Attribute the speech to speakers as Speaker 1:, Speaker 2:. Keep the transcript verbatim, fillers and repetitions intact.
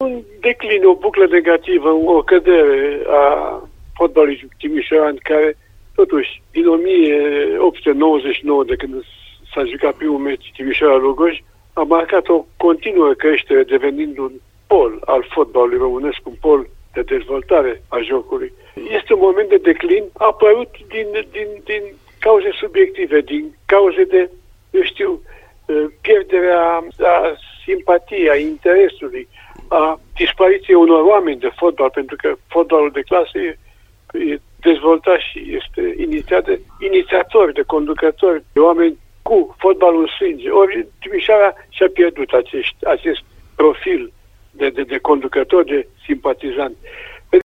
Speaker 1: un declin, o buclă negativă, o cădere a fotbalului timișorean, care, totuși, din o mie opt sute nouăzeci și nouă, de când s-a jucat primul meci Timișoara-Lugoj, a marcat o continuă creștere, devenind un pol al fotbalului românesc, un pol de dezvoltare a jocului. Este un moment de declin apărut din, din, din cauze subiective, din cauze de, eu știu, pierderea a simpatiei, a interesului, a dispariției unor oameni de fotbal, pentru că fotbalul de clasă e, e dezvoltat și este inițiat de inițiatori, de conducători, de oameni cu fotbalul în sânge. Ori Timișoara și-a pierdut acești, acest profil de, de, de conducător, de simpatizant.